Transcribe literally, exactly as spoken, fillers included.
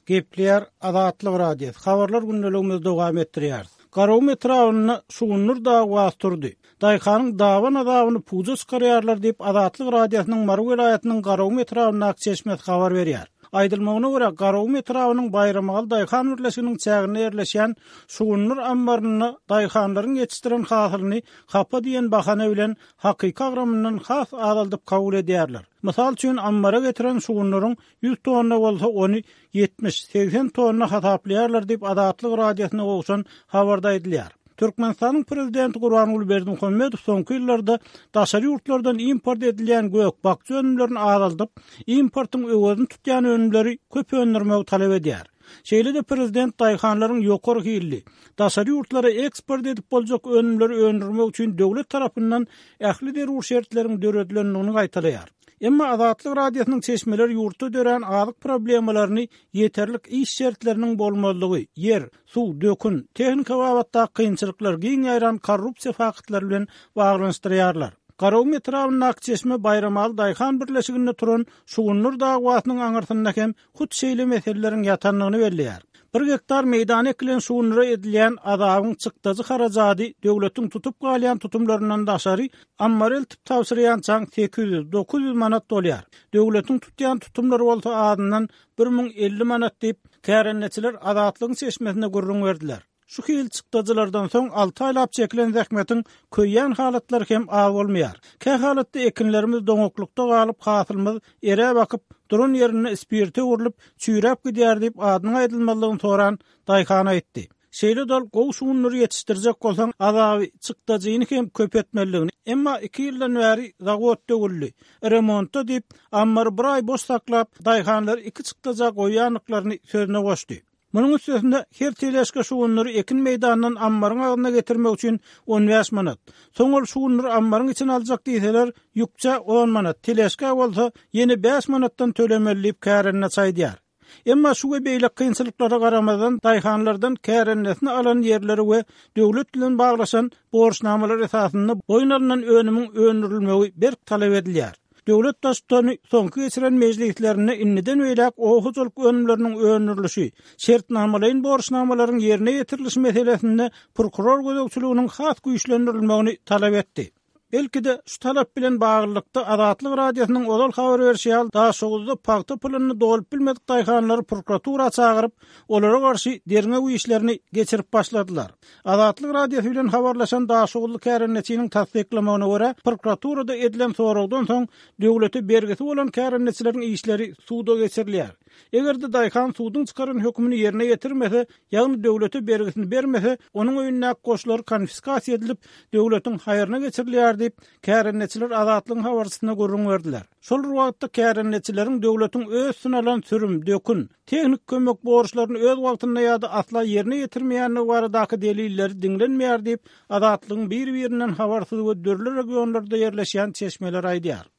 Gepler Azatlyk radio. Habarlar günneligimiz dowam etdirýär. Garaw metrawyny şuwunur da wasturdy. Daýkanyň dawan adawyny puza çykarýarlar diýip Azatlyk radiosynyň Marw welaýatynyň Garaw metrawyna akçeşmet habar berýär. Aýdylmagyna görä Garaw metrawynyň Bayramaly Daýkan birleşiginiň çägine ýerleşýän şuwunur ambaryny daýkanlaryň ýetişdiren hasylyny hapa diýen bahana bilen hakyky agramyndan has aýaldyp kabul edýärler. Mysal üçin ambara getiren şuwunlaryň yüz tonna bolsa ony yetmiş seksen tonna hasaplaýarlar diýip Azatlyk radiosyna ogşan habarda edilýär. Türkmenistanyň prezidenti Gurbanuly Berdimuhammedow soňky ýyllarda daşary ýurtlardan import edilýän gök bakçy önümlerini azalyp, importyň öwüni tutýan önümleri köp öndürmegi talep edýär. Şeýle-de prezident daýkanlaryň ýokary hilli daşary ýurtlara eksport edip boljak önümleri öndürmek üçin döwlet tarapyndan ähli derur şertleriniň döredilýändigini gaýtalaýar. Emma Azatlyk radiosynyň çeşmeler ýurtda dören azyk problemalaryny ýeterlik iş şertleriniň bolmalygy, yer, suw, dökün, tehnika babatda kynçylyklar giň ýaran korrupsiýa faktlary bilen baglanşdyrýarlar. Garaw metrawynyň akçeşme Bayramaly Daýkan birleşiginde turan şuwunur dagwatynyň aňyrtynda hem hut şeýle meseleleriň ýatanlygyny belleýär. Bir hektar meýdan ekilen şuwunura edilýän adawyň çykdyjy harajaty döwletiň tutup galýan tutumlaryndan daşary ammarel tip tawsirýan çaň sekiz yüz dokuz yüz manat dolýar. Döwletiň tutýan tutumlary bolsa adyndan bir miň elli manat diýip kärenneçiler Azatlygyň çeşmesine gurrun berdiler. Şu hil çykdyjylardan soň alty aýlap çekilen zähmetiň köýýän halatlary hem az bolmaýar. Kä halatda ekinlerimiz doňoklukda galyp hasylymyz ere bakyp durun ýerine spirte urulyp çüýräp gidýär diýip adyny aýdylmalygyny soran Daýkan aýtdy. Şeýle dal gow şuwunlary ýetişdirjek bolsaň azaby çykdyjyny hem köp etmeligini. Emma iki ýyldan bäri zawod döwüldi. Remontda diýip ammar bir aý boş saklap daýkanlar iki çykdyjak oýanlyklaryny sözüne goşdy. Munyň üstünde her teleşke şuwunlary ekin meýdanyndan ammaryň agyna getirmek üçin on beş manat. Soňra şuwunlary ammaryň içine aljak diýseler, ýukça on manat. Teleşke bolsa ýene beş manatdan tölemeli kärenne çaýdýar. Emma şu beýle kynçylyklara garamadan daýkanlardan kärennesini alan ýerleri we döwlet bilen baglaşan borçnamalar esasynda boýnalynan önümiň öndürilmegi berk talep edilýär. Döwlet daştany soňky geçiren mejlislerine inniden öýlek ohuçylyk önümleriniň öndürilişi, şertnamalaryň borçnamalaryň ýerine ýetirilişi meselesinde prokuror gözegçiliginiň has güýçlendirilmegini talep etdi. Belki de şu talap bilen bağlılıkta Azatlyk radiosynyň odal habar berýär daşygda paýta pulunu dolup bilmedik daýkanlary prokuratura çagyryp, olara garşy derine işlerini geçirip başladylar. Azatlyk radiosy bilen habarlaşan daşygly kärenneçiniň tasdiklamagyna görä, prokuraturada edilen soragdan soň döwlete bergisi bolan kärenneçileriň işleri suwda geçirilýär. Egerde daýkan suwdyň çykaran hökmüni ýerine ýetirmese, ýagny döwlete bergisini bermese, onuň öýüne goşulary konfiskasiýa edilip, döwletiň haýyryna geçirilýär diýip kärenneçiler Azatlygyň habarçysyna gurrun berdiler. Şol wagtda kärenneçileriň döwletiň öz sunalan sürüm, dökün, tehnik kömek borçlaryny öz wagtynda ýa-da asla ýerine ýetirmeýänligi baradaky delilleri diňlenmeýär diýip Azatlygyň bir-birinden habarsyz we dörli regionlarda ýerleşýän çeşmeler aýdýar.